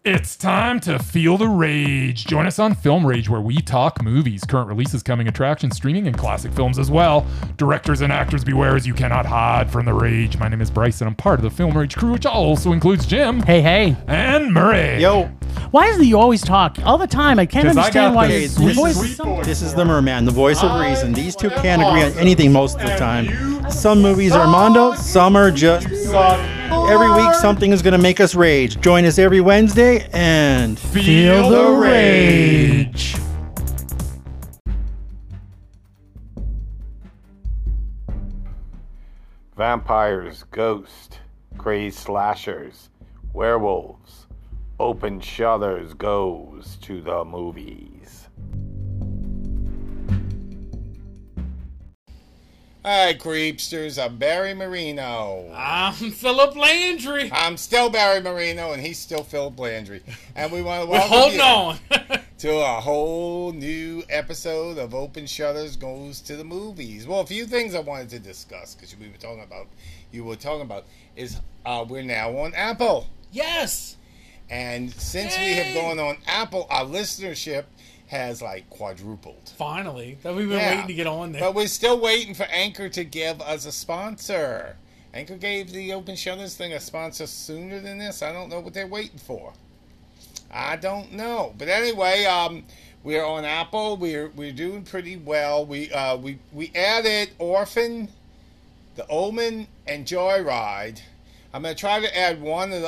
It's time to feel the rage. Join us on Film Rage, where we talk movies, current releases, coming attractions, streaming, and classic films as well. Directors and actors, beware as you cannot hide from the rage. My name is Bryce, and I'm part of the Film Rage crew, which also includes Jim. Hey, hey. And Murray. Yo. Why is it you always talk all the time? I can't 'Cause I understand got why this your sweet, voice sweet is so... voice. This is the Merman, the voice of reason. These two can't agree on anything most of the time. Some movies are Mondo, some are just suck. Every week something is going to make us rage. Join us every Wednesday and Feel the rage. Vampires, ghosts, crazed slashers, werewolves, open shutters goes to the movies. Hi, creepsters. I'm Barry Marino. I'm Philip Landry. I'm still Barry Marino, and he's still Philip Landry. And we want to We're welcome holding you on. to a whole new episode of Open Shutters Goes to the Movies. Well, a few things I wanted to discuss, because you were talking about, is we're now on Apple. Yes. And since we have gone on Apple, our listenership has like quadrupled. Finally. That we've been waiting to get on there. But we're still waiting for Anchor to give us a sponsor. Anchor gave the Open Shutters thing a sponsor sooner than this. I don't know what they're waiting for. I don't know. But anyway, we're on Apple. We're doing pretty well. We added Orphan, The Omen, and Joyride. I'm gonna try to add one of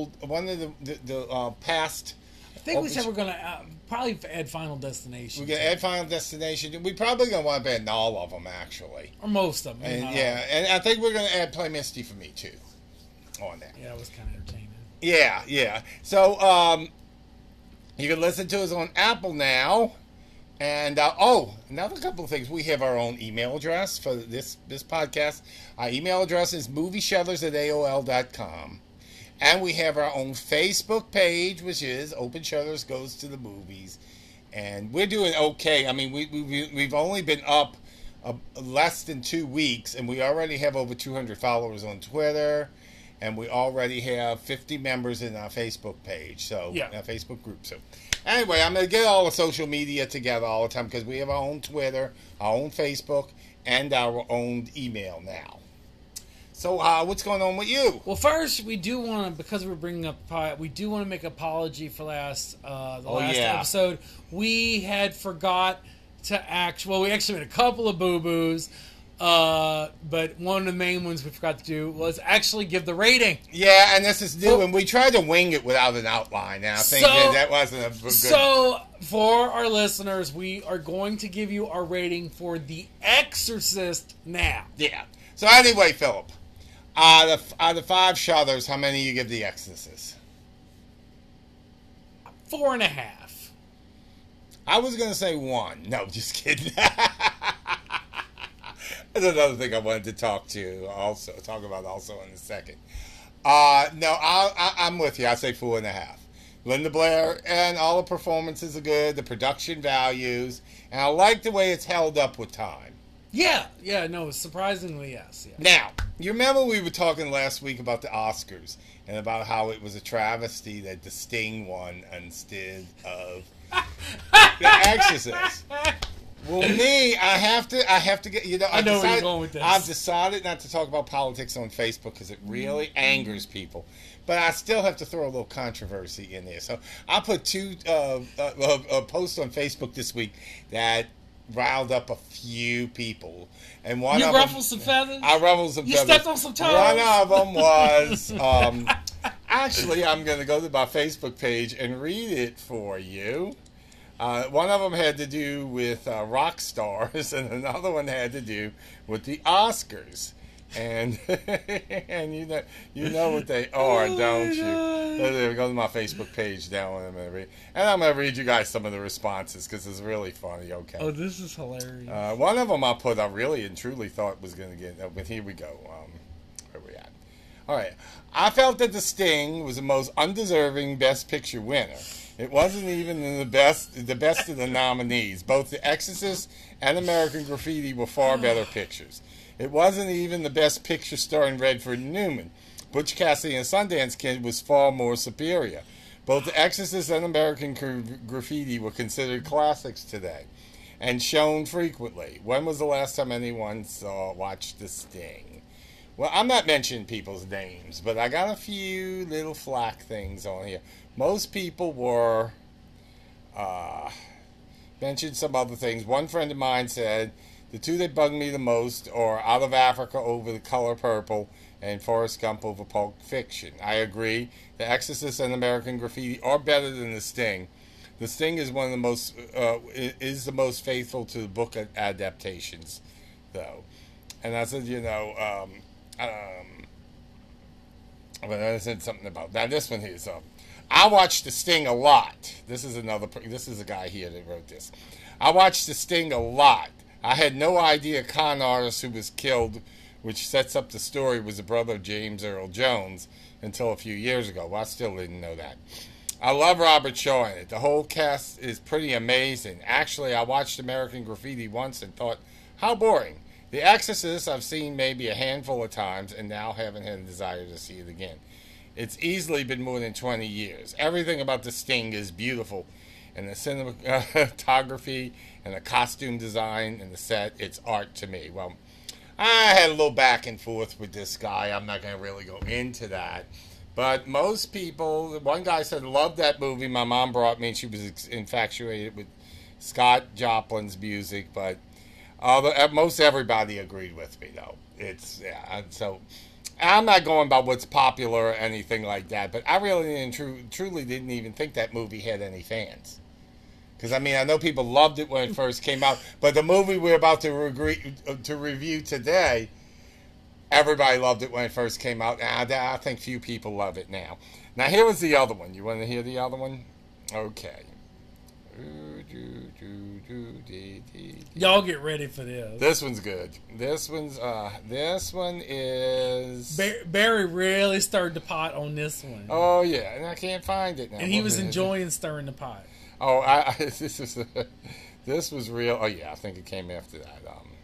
the past. I think we said we're going to probably add Final Destination. We're gonna add Final Destination. We probably gonna want to add all of them actually, or most of them. and and I think we're gonna add Play Misty for Me too on there. Yeah, it was kind of entertaining. Yeah. So you can listen to us on Apple now. And, another couple of things. We have our own email address for this podcast. Our email address is movieshutters@aol.com. And we have our own Facebook page, which is Open Shutters Goes to the Movies. And we're doing okay. I mean, we've only been up less than 2 weeks, and we already have over 200 followers on Twitter. And we already have 50 members in our Facebook page, our Facebook group. So, anyway, I'm going to get all the social media together all the time because we have our own Twitter, our own Facebook, and our own email now. So, what's going on with you? Well, first, we do want to, because we're bringing up, we do want to make an apology for the last episode. We had forgot to we actually made a couple of boo-boos. But one of the main ones we forgot to do was actually give the rating. Yeah, and this is new, and we tried to wing it without an outline, and I think that wasn't a good... So, for our listeners, we are going to give you our rating for The Exorcist now. Yeah. So anyway, Philip, out of 5 shutters, how many you give The Exorcist? 4.5. I was going to say 1. No, just kidding. That's another thing I wanted to talk about in a second. No, I'm with you. I say 4.5. Linda Blair and all the performances are good. The production values, and I like the way it's held up with time. Yeah, no, surprisingly, yes. Yeah. Now, you remember we were talking last week about the Oscars and about how it was a travesty that The Sting won instead of The Exorcist. Well, me, I have to get, I know where you're going with this. I've decided not to talk about politics on Facebook because it really angers people. But I still have to throw a little controversy in there. So I put 2 posts on Facebook this week that riled up a few people. And one you ruffled some feathers? I ruffled some feathers. You stepped on some toes? One of them was, actually, I'm going to go to my Facebook page and read it for you. One of them had to do with rock stars, and another one had to do with the Oscars. And and you know what they are, don't you? Go to my Facebook page now, and I'm gonna read you guys some of the responses because it's really funny. Okay. Oh, this is hilarious. One of them I really and truly thought was gonna get. But here we go. Where we at? All right. I felt that The Sting was the most undeserving Best Picture winner. It wasn't even in the best of the nominees. Both The Exorcist and American Graffiti were far better pictures. It wasn't even the Best Picture starring Redford and Newman. Butch Cassidy and Sundance Kid was far more superior. Both The Exorcist and American Graffiti were considered classics today and shown frequently. When was the last time anyone watched The Sting? Well, I'm not mentioning people's names, but I got a few little flack things on here. Most people were mentioned some other things. One friend of mine said, the two that bug me the most are Out of Africa over The Color Purple and Forrest Gump over Pulp Fiction. I agree. The Exorcist and American Graffiti are better than The Sting. The Sting is one of the most the most faithful to the book adaptations, though. And I said, but I said something about now. This one here. So, I watched The Sting a lot. This is a guy here that wrote this. I watched The Sting a lot. I had no idea con artist who was killed, which sets up the story, was the brother of James Earl Jones until a few years ago. Well, I still didn't know that. I love Robert Shaw in it. The whole cast is pretty amazing. Actually, I watched American Graffiti once and thought, how boring. The Exorcist I've seen maybe a handful of times and now haven't had a desire to see it again. It's easily been more than 20 years. Everything about The Sting is beautiful. And the cinematography and the costume design and the set, it's art to me. Well, I had a little back and forth with this guy. I'm not going to really go into that. But most people, one guy said, loved that movie. My mom brought me, and she was infatuated with Scott Joplin's music. But most everybody agreed with me, though. So I'm not going by what's popular or anything like that. But I really truly didn't even think that movie had any fans. Because, I mean, I know people loved it when it first came out. But the movie we're about to review today, everybody loved it when it first came out. I think few people love it now. Now, here was the other one. You want to hear the other one? Okay. Y'all get ready for this. This one's good. This one is... Barry really stirred the pot on this one. Oh, yeah. And I can't find it now. And he was enjoying stirring the pot. Oh, this was real. Oh, yeah. I think it came after that.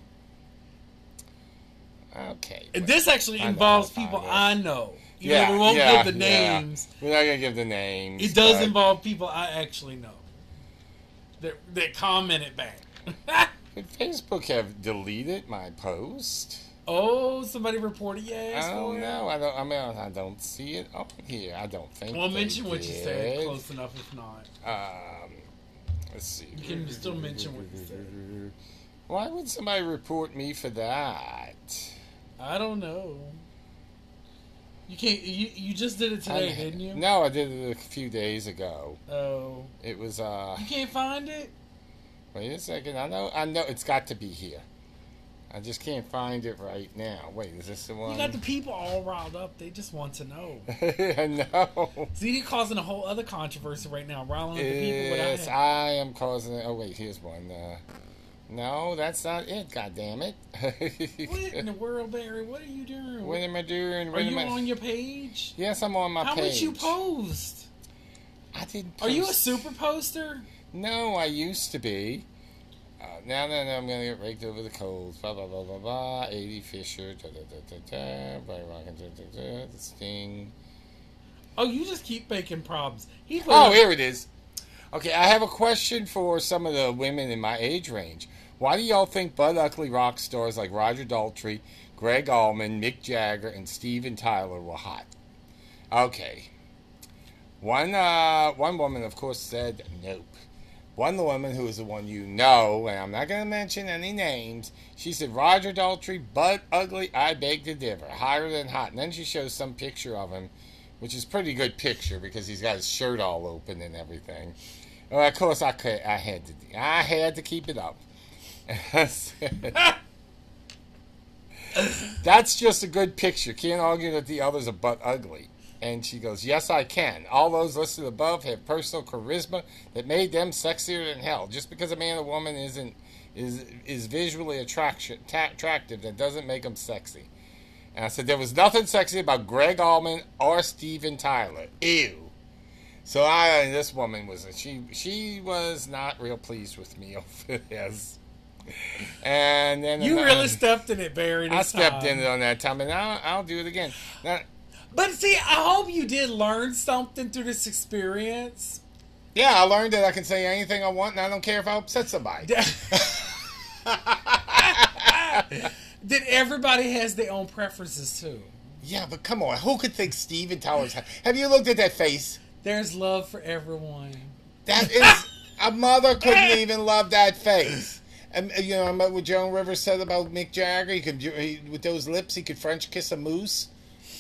Okay. And this actually involves people I know. We won't give the names. We're not going to give the names. It does involve people I actually know that commented back. Could Facebook have deleted my post? Oh, somebody reported your ass. I don't know. I don't see it up here. I don't think. Well, mention what you said. Close enough, if not. Let's see. You can still mention what you said. Why would somebody report me for that? I don't know. You can't. You just did it today, didn't you? No, I did it a few days ago. Oh. It was. You can't find it. Wait a second. I know. It's got to be here. I just can't find it right now. Wait, is this the one? You got the people all riled up. They just want to know. I know. See, you're causing a whole other controversy right now, riling up the people. Yes, I am causing it. Oh wait, here's one. No, that's not it. God damn it! What in the world, Barry? What are you doing? What am I doing? Are you on your page? Yes, I'm on my page. How much you post? I didn't. Are you a super poster? No, I used to be. Now I'm going to get raked over the coals. Blah, blah, blah, blah, blah. 80 Fisher. Da, da, da, da, da. Brian Rockin', da, da, da. The Sting. Oh, you just keep making problems. Here it is. Okay, I have a question for some of the women in my age range. Why do y'all think butt ugly rock stars like Roger Daltrey, Greg Allman, Mick Jagger, and Steven Tyler were hot? Okay. One woman, of course, said nope. One woman, who is the one you know, and I'm not going to mention any names, she said, Roger Daltrey, butt ugly, I beg to differ, hotter than hot. And then she shows some picture of him, which is a pretty good picture because he's got his shirt all open and everything. Well, of course, I had to keep it up. That's just a good picture. Can't argue that the others are butt ugly. And she goes, yes, I can. All those listed above have personal charisma that made them sexier than hell. Just because a man or woman is visually attractive, that doesn't make them sexy. And I said, there was nothing sexy about Greg Allman or Steven Tyler. Ew. So this woman was, she was not real pleased with me over this. And then you really stepped in it, Barry. I stepped in it on that time, and I'll do it again. But see, I hope you did learn something through this experience. Yeah, I learned that I can say anything I want, and I don't care if I upset somebody. That everybody has their own preferences too. Yeah, but come on, who could think Steven Tyler's? Have you looked at that face? There's love for everyone. That is a mother couldn't even love that face. And you know what Joan Rivers said about Mick Jagger. With those lips, he could French kiss a moose.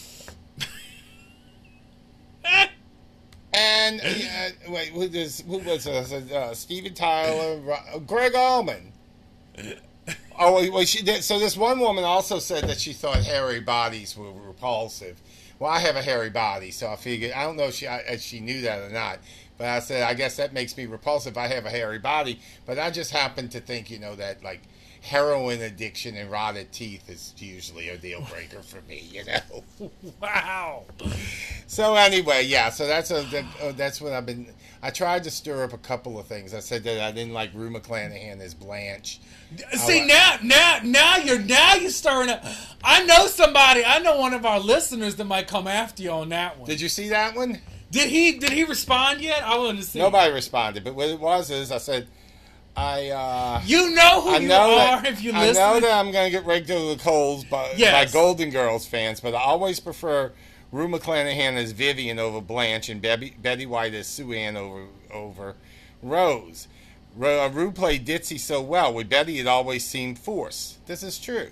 And wait, who was Steven Tyler, Greg Allman. Oh, well, she did. So this one woman also said that she thought hairy bodies were repulsive. Well, I have a hairy body, so I figured, I don't know if she knew that or not, but I said, I guess that makes me repulsive. I have a hairy body, but I just happen to think, that like heroin addiction and rotted teeth is usually a deal breaker for me, Wow. So anyway, yeah, so that's what I've been. I tried to stir up a couple of things. I said that I didn't like Rue McClanahan as Blanche. See, now you're stirring up. I know one of our listeners that might come after you on that one. Did you see that one? Did he respond yet? I wanted to see. Nobody responded, but what it was is I said, you know who you are if you listen. I know that I'm going to get raked over the coals by Golden Girls fans, but I always prefer Rue McClanahan as Vivian over Blanche and Betty White as Sue Ann over Rose. Rue played Ditzy so well. With Betty, it always seemed forced. This is true.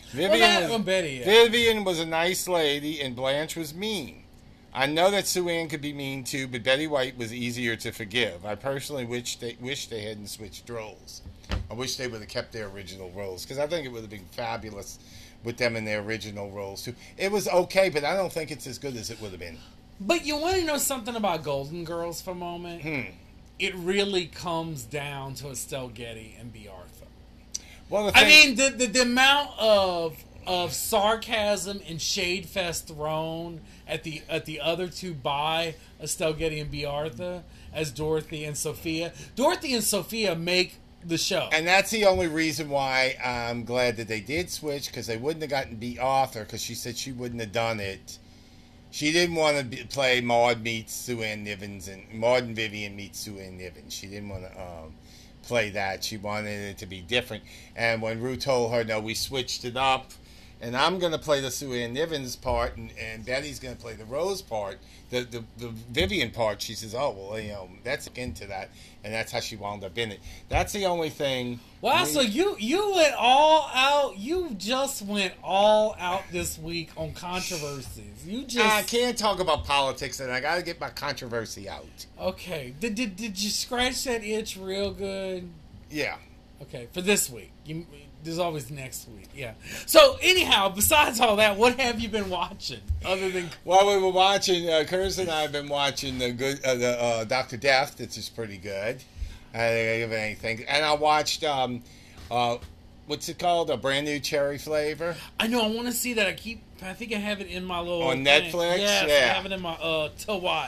Vivian was a nice lady, and Blanche was mean. I know that Sue Ann could be mean too, but Betty White was easier to forgive. I personally wish they hadn't switched roles. I wish they would have kept their original roles, because I think it would have been fabulous with them in their original roles too. It was okay, but I don't think it's as good as it would have been. But you want to know something about Golden Girls for a moment? It really comes down to Estelle Getty and Bea Arthur. Well, the amount of sarcasm and shade fest thrown at the other two by Estelle Getty and Bea Arthur as Dorothy and Sophia. Dorothy and Sophia make the show. And that's the only reason why I'm glad that they did switch, because they wouldn't have gotten Bea Arthur, because she said she wouldn't have done it. She didn't want to play Maude meets Sue Ann Nivens, and Maude and Vivian meets Sue Ann Nivens. She didn't want to play that. She wanted it to be different. And when Rue told her, no, we switched it up, and I'm going to play the Sue Ann Nivens part, and Betty's going to play the Rose part, the Vivian part, she says, oh, well, that's into that. And that's how she wound up in it. That's the only thing. Wow, so you went all out. You just went all out this week on controversies. I can't talk about politics, and I got to get my controversy out. Okay. Did you scratch that itch real good? Yeah. Okay, for this week. There's always next week, yeah. So, anyhow, besides all that, what have you been watching? Other than... Well, we were watching, Curtis and I have been watching the Dr. Death, which is pretty good. I didn't give it anything. And I watched, what's it called? A Brand New Cherry Flavor. I know, I want to see that. I think I have it in my little... On Netflix? Yes, yeah. I have it in my, to watch.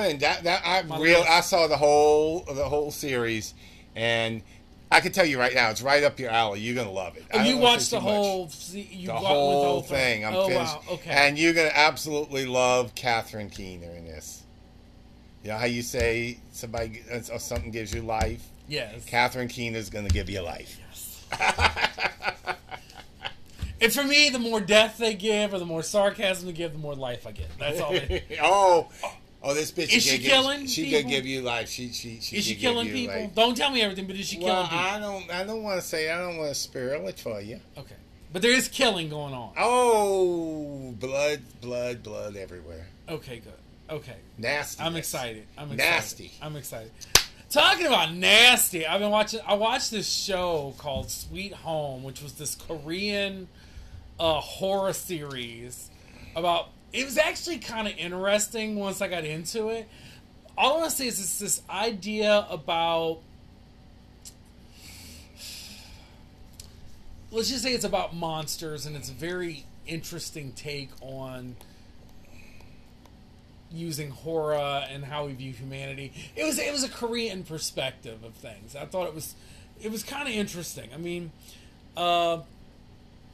I saw the whole series, and... I can tell you right now, it's right up your alley. You're going to love it. Oh, you watched the whole thing. I'm finished. Wow. Okay. And you're going to absolutely love Catherine Keener in this. You know how you say something gives you life? Yes. Catherine Keener is going to give you life. Yes. And for me, the more death they give or the more sarcasm they give, the more life I get. That's all. Oh, this bitch is she killing? She could give you life. Is she killing people? Life. Don't tell me everything, but is she killing people? I don't want to say. I don't want to spoil it for you. Okay, but there is killing going on. Oh, blood everywhere. Okay, good. Okay, nasty. I'm excited. Nasty. I'm excited. Talking about nasty, I watched this show called Sweet Home, which was this Korean horror series about. It was actually kind of interesting once I got into it. All I want to say is it's this idea about... Let's just say it's about monsters, and it's a very interesting take on using horror and how we view humanity. It was a Korean perspective of things. I thought it was kind of interesting. I mean...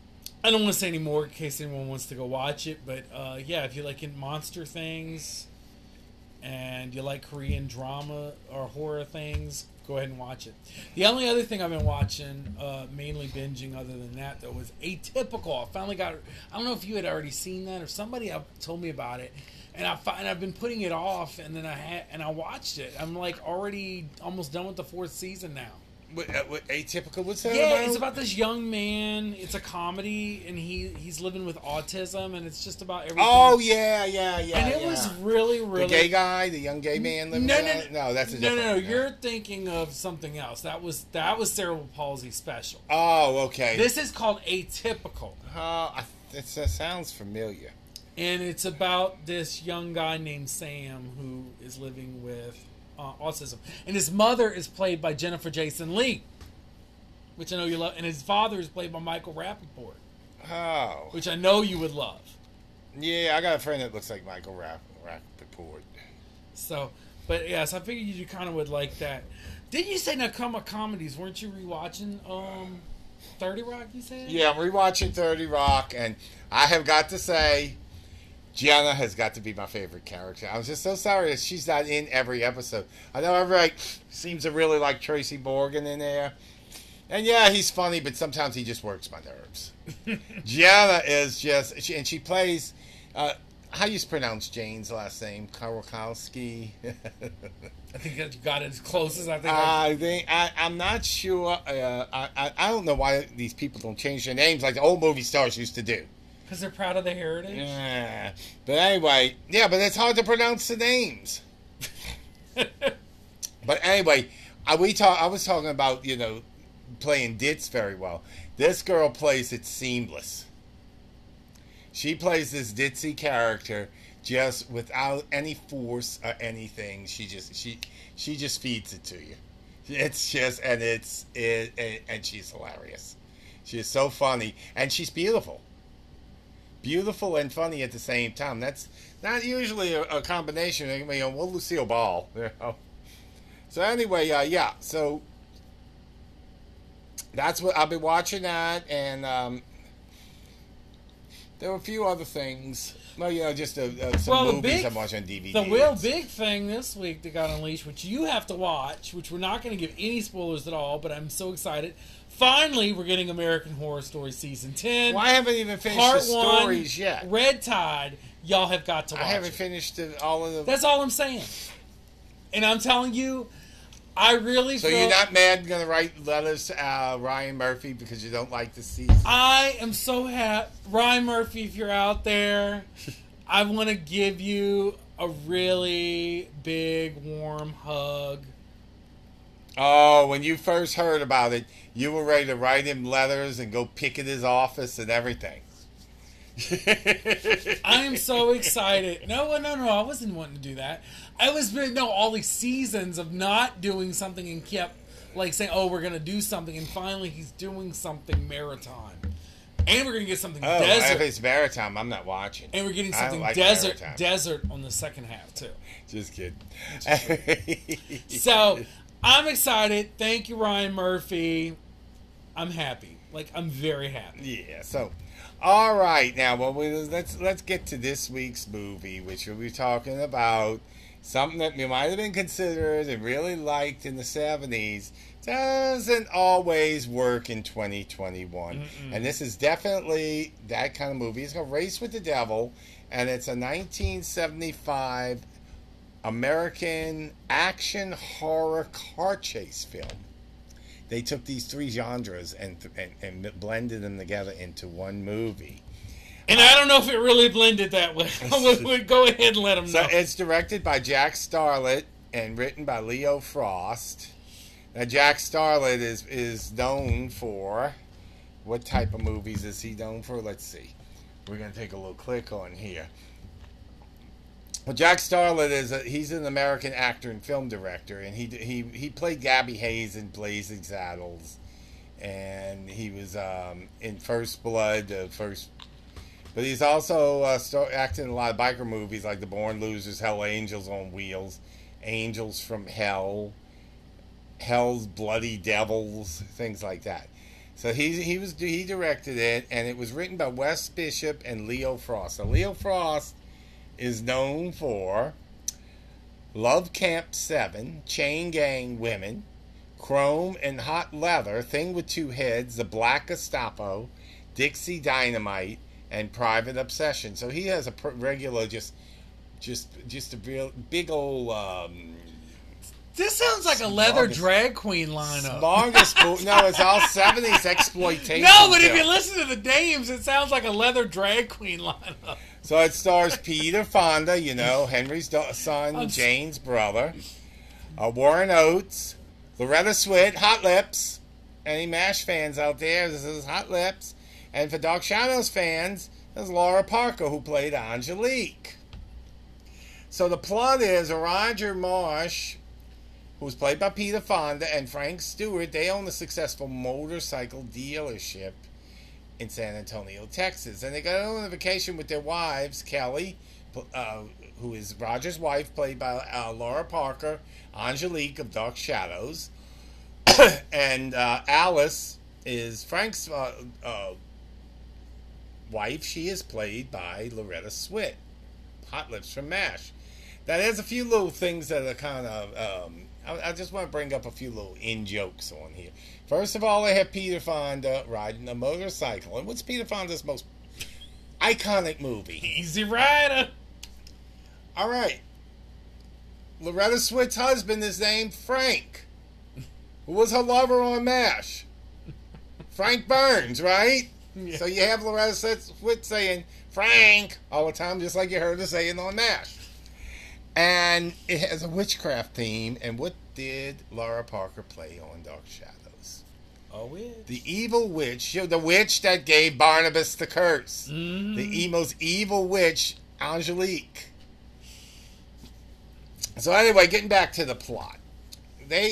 I don't want to say any more in case anyone wants to go watch it, but yeah, if you like monster things and you like Korean drama or horror things, go ahead and watch it. The only other thing I've been watching, mainly binging other than that, though, was Atypical. I finally got it. I don't know if you had already seen that or somebody told me about it. And I've been putting it off, and then I watched it. I'm like already almost done with the 4th season now. Atypical, what's that Yeah, about? it's about this young man. It's a comedy, and he's living with autism, and it's just about everything. Oh, yeah. And it was really, really... The gay guy, the young gay man living with No, that's a different one. You're thinking of something else. That was Cerebral Palsy special. Oh, okay. This is called Atypical. It sounds familiar. And it's about this young guy named Sam who is living with autism. And his mother is played by Jennifer Jason Leigh, which I know you love. And his father is played by Michael Rappaport. Oh. Which I know you would love. Yeah, I got a friend that looks like Michael Rappaport. So, but yes, I figured you kind of would like that. Didn't you say now comedies? Weren't you rewatching 30 Rock, you said? Yeah, I'm rewatching 30 Rock, and I have got to say, Gianna has got to be my favorite character. I was just so sorry that she's not in every episode. I know everybody seems to really like Tracy Morgan in there. And yeah, he's funny, but sometimes he just works my nerves. Gianna is just... She plays... how do you pronounce Jane's last name? Kowalski? I think that you got it as close as I think. I'm not sure. I don't know why these people don't change their names like the old movie stars used to do. Because they're proud of their heritage? Yeah. But anyway, but it's hard to pronounce the names. But anyway, I was talking about, playing Ditz very well. This girl plays it seamless. She plays this ditzy character just without any force or anything. She just feeds it to you. It's just and she's hilarious. She is so funny and she's beautiful. Beautiful and funny at the same time. That's not usually a combination. Well, Lucille Ball. So anyway, so that's what I've been watching that, and there were a few other things. Well, just some movies I'm watching on DVD. The real big thing this week that got unleashed, which you have to watch, which we're not going to give any spoilers at all, but I'm so excited. Finally, we're getting American Horror Story Season 10. Well, I haven't even finished Part the stories yet. Red Tide, y'all have got to watch. I haven't finished all of them. That's all I'm saying. And I'm telling you, I really feel... So you're not mad going to write letters to Ryan Murphy because you don't like the season? I am so happy. Ryan Murphy, if you're out there, I want to give you a really big, warm hug. Oh, when you first heard about it, you were ready to write him letters and go picket his office and everything. I am so excited. No, I wasn't wanting to do that. I was all these seasons of not doing something and kept saying, oh, we're going to do something, and finally he's doing something maritime. And we're going to get something desert. If it's maritime, I'm not watching. And we're getting something desert on the second half, too. Just kidding. So, I'm excited. Thank you, Ryan Murphy. I'm happy. I'm very happy. Yeah, so... All right, now let's get to this week's movie, which we'll be talking about something that might have been considered and really liked in the 70s. Doesn't always work in 2021. And this is definitely that kind of movie. It's called Race with the Devil, and it's a 1975 American action horror car chase film. They took these three genres and blended them together into one movie. And I don't know if it really blended that way. We'll go ahead and let them know. So it's directed by Jack Starlett and written by Leo Frost. Now, Jack Starlett is known for... What type of movies is he known for? Let's see. We're going to take a little click on here. Well, Jack Starlett he's an American actor and film director, and he played Gabby Hayes in Blazing Saddles, and he was in First Blood, but he's also acted in a lot of biker movies like The Born Losers, Hell Angels on Wheels, Angels from Hell, Hell's Bloody Devils, things like that. So he directed it, and it was written by Wes Bishop and Leo Frost. Now, Leo Frost is known for Love Camp 7, Chain Gang Women, Chrome and Hot Leather, Thing with Two Heads, The Black Gestapo, Dixie Dynamite, and Private Obsession. So he has a regular, just a real big old. This sounds like a leather drag queen lineup. Smorgasbord. No, it's all 70s exploitation. No, but if you listen to the names, it sounds like a leather drag queen lineup. So it stars Peter Fonda, Henry's son, Jane's brother, Warren Oates, Loretta Swit, Hot Lips. Any MASH fans out there, this is Hot Lips. And for Dark Shadows fans, there's Laura Parker, who played Angelique. So the plot is Roger Marsh, who's played by Peter Fonda, and Frank Stewart, they own a successful motorcycle dealership in San Antonio, Texas. And they go on vacation with their wives, Kelly, who is Roger's wife, played by Laura Parker, Angelique of Dark Shadows, and Alice is Frank's wife. She is played by Loretta Swit, Hot Lips from MASH. Now, there's a few little things that are kind of... I just want to bring up a few little in-jokes on here. First of all, they have Peter Fonda riding a motorcycle. And what's Peter Fonda's most iconic movie? Easy Rider. All right. Loretta Swit's husband is named Frank. Who was her lover on MASH? Frank Burns, right? Yeah. So you have Loretta Swit saying Frank all the time, just like you heard her saying on MASH. And it has a witchcraft theme. And what did Laura Parker play on Dark Shadows? A witch. The evil witch. The witch that gave Barnabas the curse. Mm-hmm. The most evil witch, Angelique. So anyway, getting back to the plot. They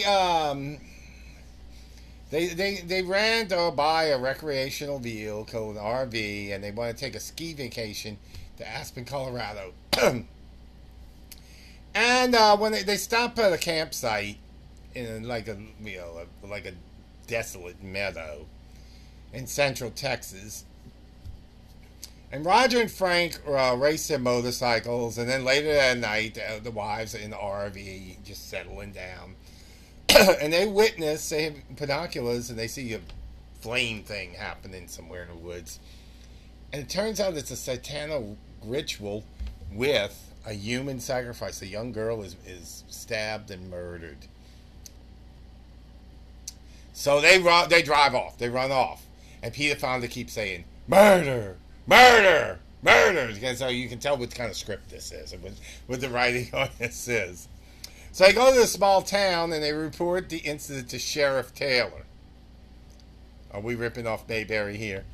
rent or buy a recreational vehicle, an RV, and they want to take a ski vacation to Aspen, Colorado. And when they stop at a campsite in like a desolate meadow in central Texas, and Roger and Frank race their motorcycles, and then later that night the wives are in the RV just settling down, and they witness, they have binoculars, and they see a flame thing happening somewhere in the woods, and it turns out it's a satanic ritual with a human sacrifice. A young girl is stabbed and murdered. So they drive off. They run off. And Peter Fonda keeps saying, murder, murder, murder. So you can tell what kind of script this is and what the writing on this is. So they go to a small town and they report the incident to Sheriff Taylor. Are we ripping off Mayberry here?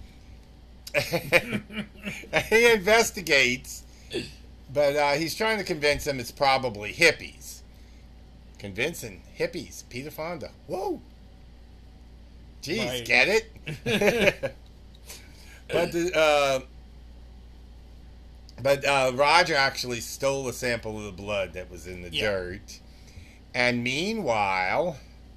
He investigates. But he's trying to convince them it's probably hippies. Convincing hippies. Peter Fonda. Whoa. Jeez, right. Get it? But Roger actually stole a sample of the blood that was in the dirt. And meanwhile,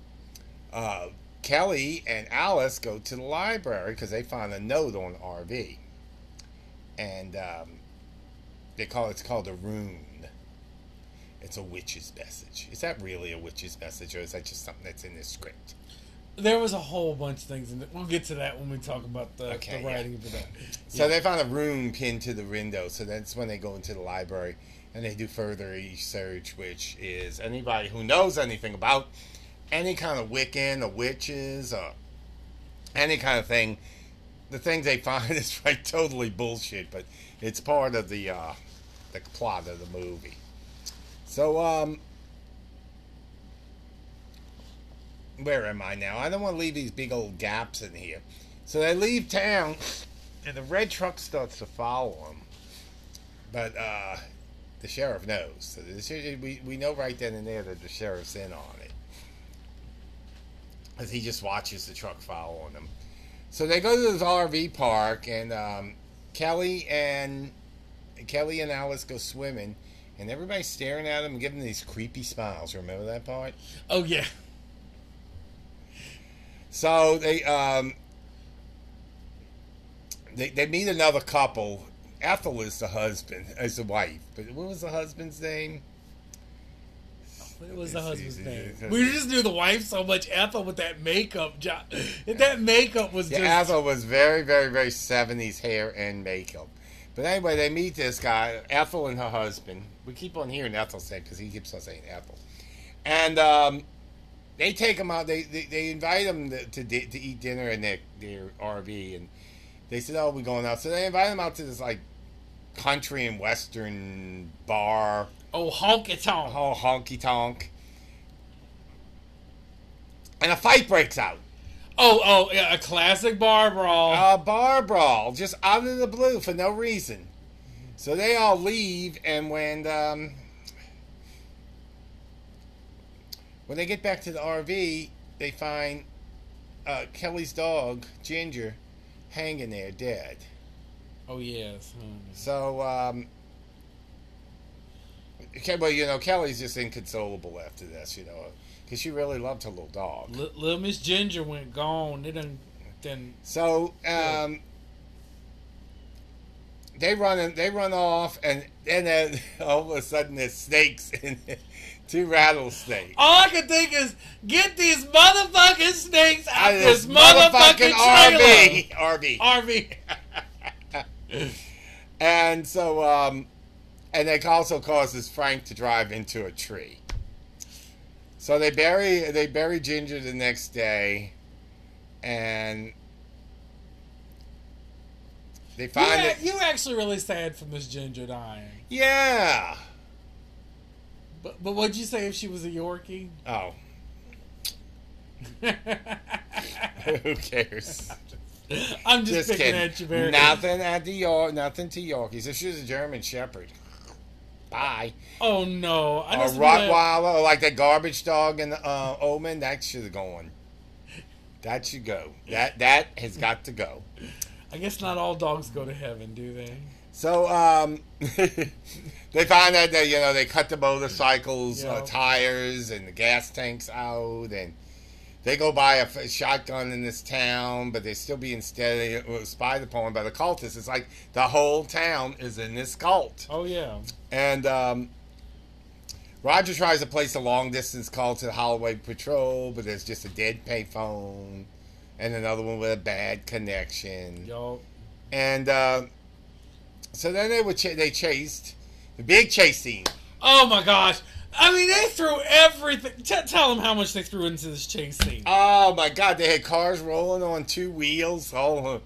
Kelly and Alice go to the library because they found a note on the RV. And... it's called a rune. It's a witch's message. Is that really a witch's message, or is that just something that's in this script? There was a whole bunch of things in it. We'll get to that when we talk about the writing of that. So they found a rune pinned to the window, so that's when they go into the library and they do further research, which is anybody who knows anything about any kind of Wiccan or witches or any kind of thing, the things they find is like totally bullshit, but it's part of the plot of the movie. So, where am I now? I don't want to leave these big old gaps in here. So they leave town, and the red truck starts to follow them. But the sheriff knows. So we know right then and there that the sheriff's in on it. As he just watches the truck following them. So they go to this RV park, and Kelly and Alice go swimming, and everybody's staring at them and giving them these creepy smiles. Remember that part? Oh, yeah. So they meet another couple. Ethel is the husband, is the wife. But what was the husband's name? What was the husband's name? We just knew the wife so much. Ethel with that makeup job. That makeup was just... Ethel was very, very, very 70s hair and makeup. But anyway, they meet this guy, Ethel and her husband. We keep on hearing Ethel say because he keeps on saying Ethel. And they take him out. They invite him to eat dinner in their RV. And they said, oh, we're going out. So they invite him out to this, like, country and western bar. Oh, honky-tonk. Oh, honky-tonk. And a fight breaks out. Oh, yeah, a classic bar brawl. A bar brawl, just out of the blue for no reason. So they all leave, and when they get back to the RV, they find Kelly's dog, Ginger, hanging there dead. Oh, yes. So, okay, well, Kelly's just inconsolable after this, because she really loved her little dog. Little Miss Ginger went gone. So, they run off, and then all of a sudden there's snakes and 2 rattlesnakes. All I can think is, get these motherfucking snakes out of this motherfucking RV. And so, and it also causes Frank to drive into a tree. So they bury Ginger the next day, and they find you were actually really sad for Miss Ginger dying. Yeah. But what'd you say if she was a Yorkie? Oh. Who cares? I'm just picking kidding. at you, Barry. Nothing to Yorkies. If she was a German Shepherd. Bye. Oh no! A Rottweiler, or like that garbage dog in Omen, that should have gone. That should go. That has got to go. I guess not all dogs go to heaven, do they? So they find out that they cut the motorcycles, tires, and the gas tanks out, and they go buy a shotgun in this town, but they're still being spied upon by the cultists. It's like the whole town is in this cult. Oh, yeah. And Roger tries to place a long-distance call to the Holloway Patrol, but there's just a dead payphone and another one with a bad connection. Yo. And so then they chased. The big chase scene. Oh, my gosh. I mean, they threw everything. Tell them how much they threw into this chase scene. Oh my God! They had cars rolling on 2 wheels. Oh,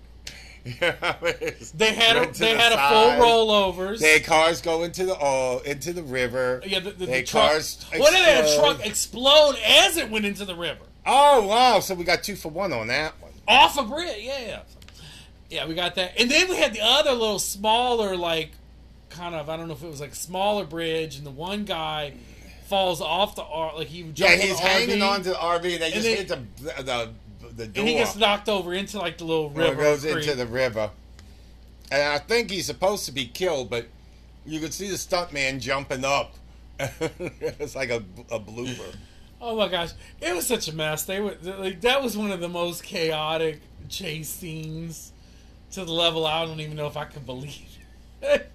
they had a full rollovers. They had cars go into the river. Yeah, the truck. What did that truck explode as it went into the river? Oh wow! So we got 2 for 1 on that one. Off a bridge, yeah. We got that, and then we had the other little smaller, like kind of, I don't know if it was like smaller bridge, and the one guy falls off the he's hanging onto the RV, and they just hit the door. And he gets knocked over into like the little river. It goes into the river. And I think he's supposed to be killed, but you could see the stuntman jumping up. It's like a blooper. Oh my gosh. It was such a mess. That was one of the most chaotic chase scenes to the level I don't even know if I can believe it.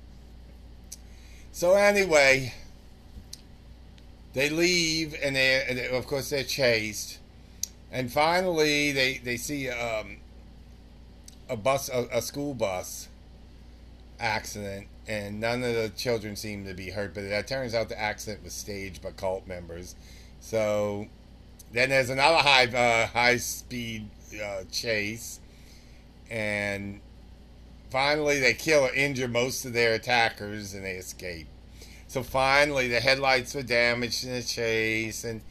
So anyway, they leave, and of course they're chased, and finally they see a school bus accident, and none of the children seem to be hurt, but it turns out the accident was staged by cult members. So then there's another high speed chase, and finally they kill or injure most of their attackers, and they escape. So finally, the headlights were damaged in the chase, and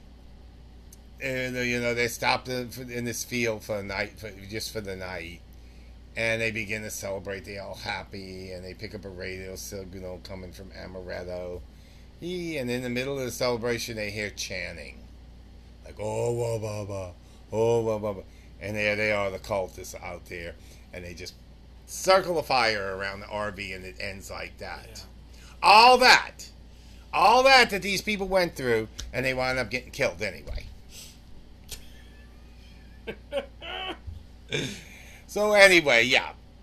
they stopped in this field for the night, just for the night, and they begin to celebrate. They all happy, and they pick up a radio signal coming from Amaretto, and in the middle of the celebration, they hear chanting, like oh wah wah wah, oh wah wah wah, and there they are, the cultists out there, and they just circle the fire around the RV, and it ends like that. Yeah. All that these people went through, and they wound up getting killed anyway. So anyway, yeah.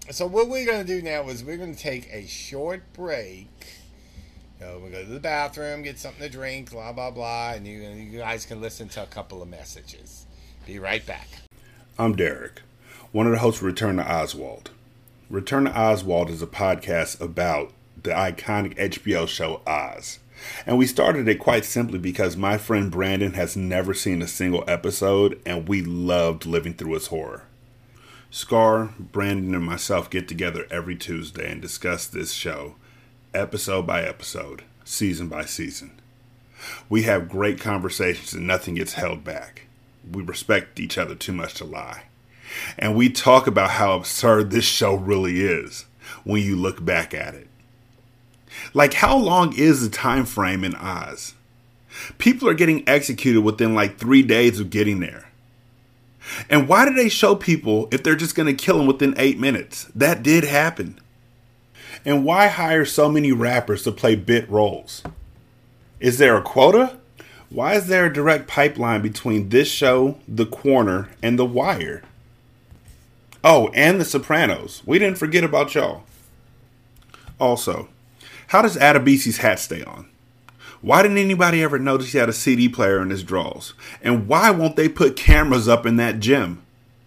So what we're going to do now is we're going to take a short break. We'll go to the bathroom, get something to drink, blah, blah, blah, and you guys can listen to a couple of messages. Be right back. I'm Derek, one of the hosts of Return to Oswald. Return to Oswald is a podcast about the iconic HBO show Oz. And we started it quite simply because my friend Brandon has never seen a single episode, and we loved living through its horror. Scar, Brandon, and myself get together every Tuesday and discuss this show, episode by episode, season by season. We have great conversations and nothing gets held back. We respect each other too much to lie. And we talk about how absurd this show really is when you look back at it. Like, how long is the time frame in Oz? People are getting executed within like 3 days of getting there. And why do they show people if they're just going to kill them within 8 minutes? That did happen. And why hire so many rappers to play bit roles? Is there a quota? Why is there a direct pipeline between this show, The Corner, and The Wire? Oh, and The Sopranos. We didn't forget about y'all. Also, how does Adebisi's hat stay on? Why didn't anybody ever notice he had a CD player in his drawers? And why won't they put cameras up in that gym?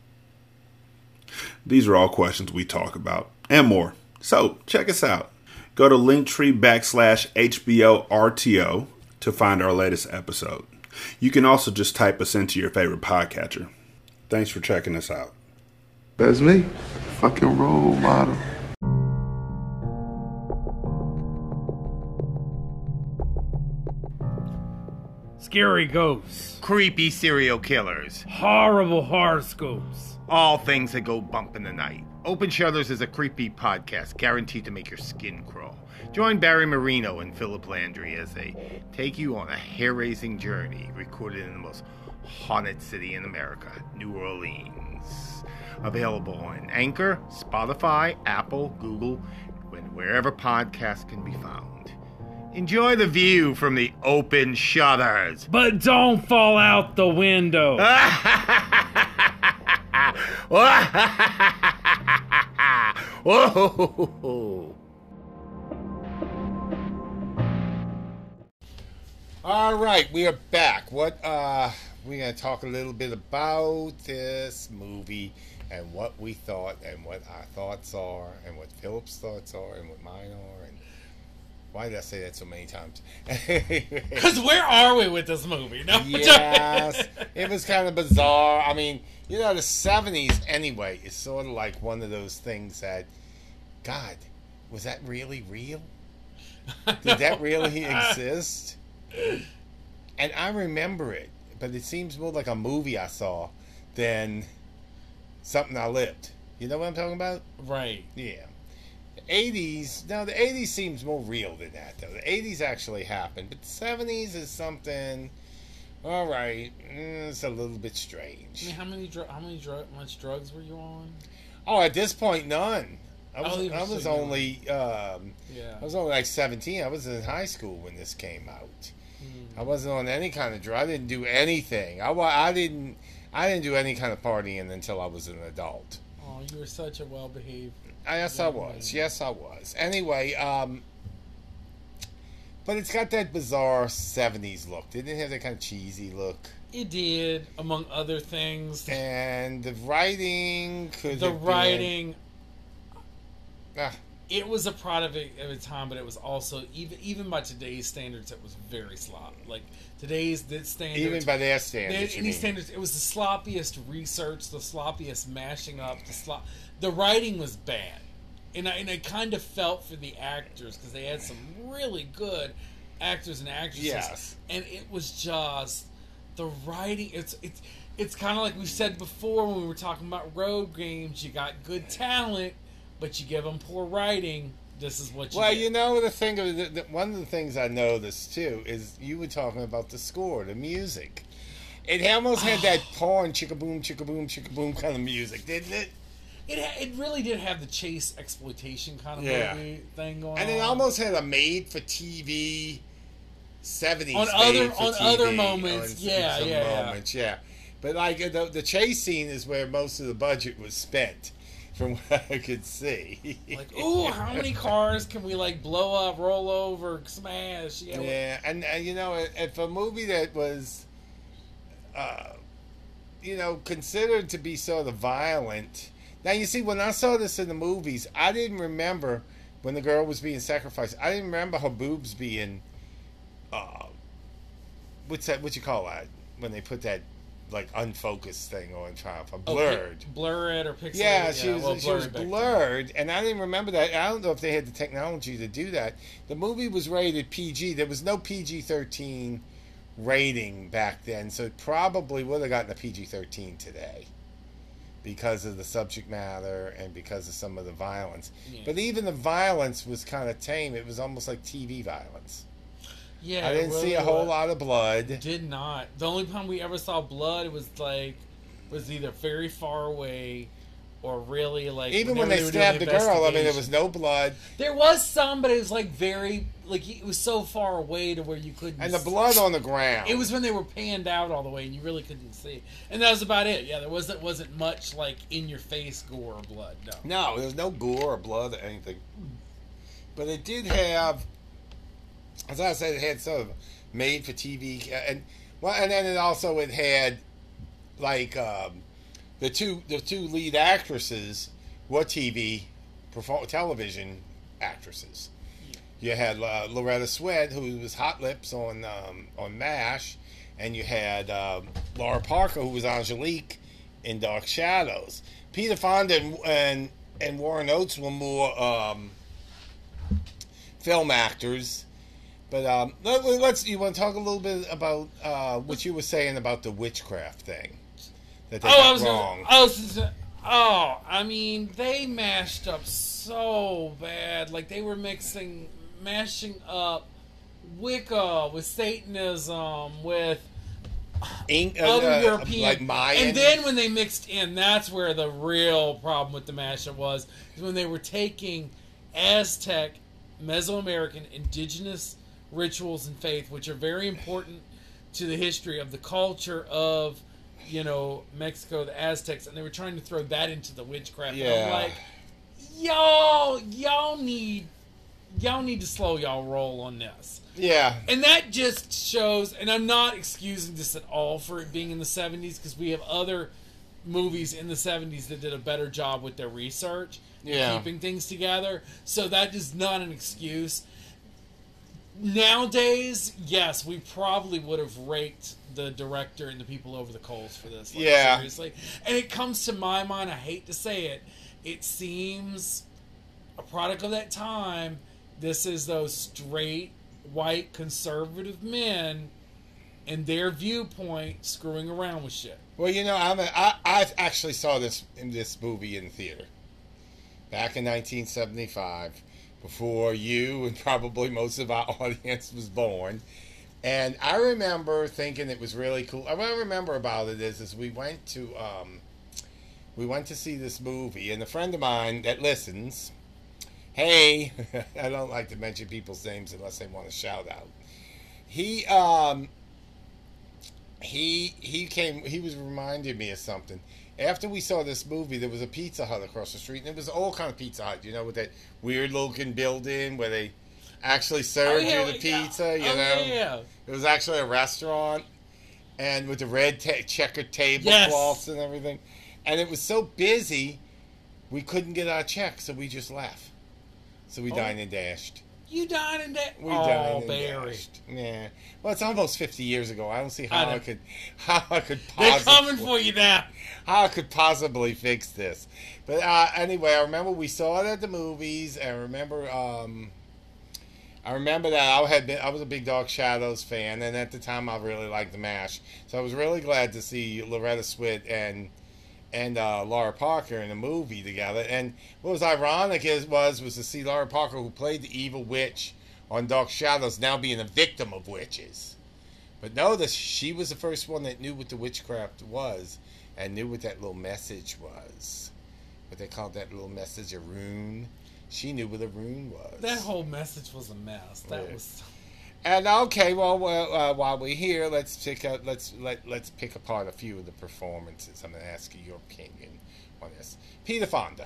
These are all questions we talk about, and more. So, check us out. Go to Linktree/HBO RTO to find our latest episode. You can also just type us into your favorite podcatcher. Thanks for checking us out. That's me. Fucking role model. Scary ghosts. Creepy serial killers. Horrible horoscopes. All things that go bump in the night. Open Shutters is a creepy podcast guaranteed to make your skin crawl. Join Barry Marino and Philip Landry as they take you on a hair-raising journey recorded in the most haunted city in America, New Orleans. Available on Anchor, Spotify, Apple, Google, and wherever podcasts can be found. Enjoy the view from the Open Shutters. But don't fall out the window. Whoa. All right, we are back. We're going to talk a little bit about this movie and what we thought and what our thoughts are and what Philip's thoughts are and what mine are. And why did I say that so many times? Because where are we with this movie? No, yes, it was kind of bizarre. I mean, the 70s anyway is sort of like one of those things that, God, was that really real? Did that really exist? And I remember it, but it seems more like a movie I saw than something I lived. You know what I'm talking about? Right. Yeah. The 80s seems more real than that, though. The 80s actually happened, but the 70s is something, all right, it's a little bit strange. I mean, much drugs were you on? Oh, at this point, none. I was only like 17. I was in high school when this came out. I wasn't on any kind of drug. I didn't do anything. I didn't do any kind of partying until I was an adult. Oh, you were such a well-behaved. Yes, I was. Anyway, but it's got that bizarre 70s look. Didn't it have that kind of cheesy look? It did, among other things. And the writing it was a product of its time, but it was also, even by today's standards, it was very sloppy. Like, today's standards... Even by their standards, standards, it was the sloppiest research, the sloppiest mashing up, the writing was bad. And I kind of felt for the actors, because they had some really good actors and actresses. Yes. And it was just... The writing... It's kind of like we said before when we were talking about road games. You got good talent, but you give them poor writing. This is what you get. One of the things I noticed, too, is you were talking about the score, the music. It almost had that porn, chicka-boom, chicka-boom, chicka-boom kind of music, didn't it? It really did have the chase exploitation kind of movie thing going on. And it almost had a made-for-TV 70s on other moments. Yeah. But like the chase scene is where most of the budget was spent. from what I could see. Like, ooh, how many cars can we like blow up, roll over, smash? Yeah, and you know, if a movie that was, you know, considered to be sort of violent. Now you see, when I saw this in the movies, I didn't remember when the girl was being sacrificed. I didn't remember her boobs being, what's that? What you call that when they put that like unfocused thing on top? Blurred. Blur it or pixelated. Yeah, she was blurred, and I didn't remember that. I don't know if they had the technology to do that. The movie was rated PG. There was no PG-13 rating back then, so it probably would have gotten a PG-13 today because of the subject matter and because of some of the violence. Yeah. But even the violence was kind of tame. It was almost like TV violence. Yeah, I didn't see a whole lot of blood. Did not. The only time we ever saw blood, it was either very far away or really like. Even when they stabbed the girl, I mean, there was no blood. There was some, but it was like very it was so far away to where you couldn't. And the blood on the ground. It was when they were panned out all the way, and you really couldn't see. And that was about it. Yeah, there wasn't much like in your face gore or blood. No, there was no gore or blood or anything. But it did have. As I said, it had sort of made for TV, and then it had like the two lead actresses were television actresses. You had Loretta Swett, who was Hot Lips on MASH, and you had Laura Parker, who was Angelique in Dark Shadows. Peter Fonda and Warren Oates were more film actors. But you want to talk a little bit about what you were saying about the witchcraft thing that they got wrong? I mean, they mashed up so bad. Like they were mashing up Wicca with Satanism, with other European, like Mayan. And then when they mixed in, that's where the real problem with the mashup was, is when they were taking Aztec, Mesoamerican, indigenous rituals and faith, which are very important to the history of the culture of, you know, Mexico, the Aztecs, and they were trying to throw that into the witchcraft. Yeah. And I'm like, y'all need to slow y'all roll on this. Yeah. And that just shows, and I'm not excusing this at all for it being in the 70s, because we have other movies in the 70s that did a better job with their research, keeping things together. So that is not an excuse. Nowadays, yes, we probably would have raked the director and the people over the coals for this. Seriously. And it comes to my mind, I hate to say it, it seems a product of that time. This is those straight, white, conservative men and their viewpoint screwing around with shit. Well, you know, I actually saw this movie in the theater back in 1975. Before you and probably most of our audience was born. And I remember thinking it was really cool. What I remember about it is we went to see this movie, and a friend of mine that listens, hey, I don't like to mention people's names unless they want a shout out. He was reminding me of something. After we saw this movie, there was a Pizza Hut across the street, and it was all kind of Pizza Hut, you know, with that weird-looking building where they actually served you the pizza, you know? Yeah. It was actually a restaurant, and with the red checkered tablecloths and everything. And it was so busy, we couldn't get our check, so we just left. So we dined and dashed. You dined and dashed? We dined and dashed. Yeah. Well, it's almost 50 years ago. I don't see how I could possibly... They're coming for you now. How I could possibly fix this. But anyway, I remember we saw it at the movies. I remember that I was a big Dark Shadows fan, and at the time I really liked the MASH. So I was really glad to see Loretta Swett and Laura Parker in a movie together. And what was ironic was to see Laura Parker, who played the evil witch on Dark Shadows, now being a victim of witches. But notice she was the first one that knew what the witchcraft was and knew what that little message was. What they called that little message, a rune. She knew what a rune was. That whole message was a mess. That was... And okay, well, while we're here, let's pick apart a few of the performances. I'm going to ask you your opinion on this. Peter Fonda.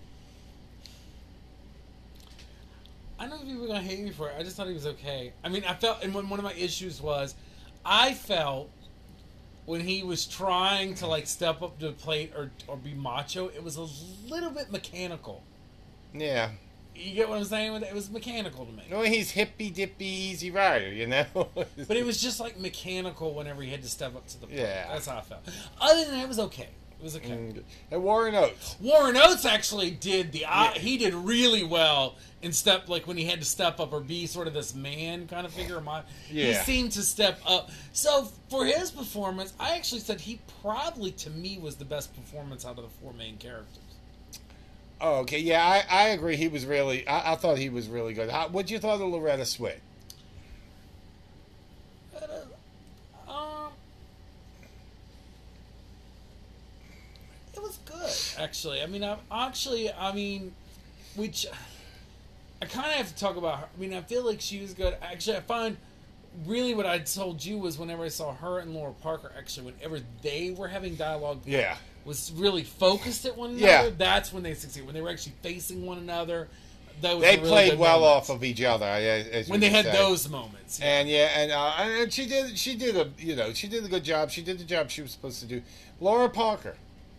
I know people are going to hate me for it. I just thought he was okay. I mean, I felt, and one of my issues was, I felt when he was trying to like step up to the plate or be macho, it was a little bit mechanical. Yeah. You get what I'm saying with it? It was mechanical to me. No, he's hippy dippy easy rider, you know. But it was just like mechanical whenever he had to step up to the plate. Yeah. That's how I felt. Other than that, it was okay. It was okay. And Warren Oates. Warren Oates actually did he did really well in step, like when he had to step up or be sort of this man kind of figure. He seemed to step up. So for his performance, I actually said he probably to me was the best performance out of the four main characters. Oh, okay, yeah, I agree. He was really. I thought he was really good. What'd you thought of Loretta Swit? It was good, actually. I mean, which I kind of have to talk about her. I mean, I feel like she was good. Actually, I find really what I told you was whenever I saw her and Laura Parker, actually, whenever they were having dialogue, was really focused at one another. That's when they succeeded. When they were actually facing one another, they really played well off of each other. When they had those moments, and she did a good job. She did the job she was supposed to do. Laura Parker.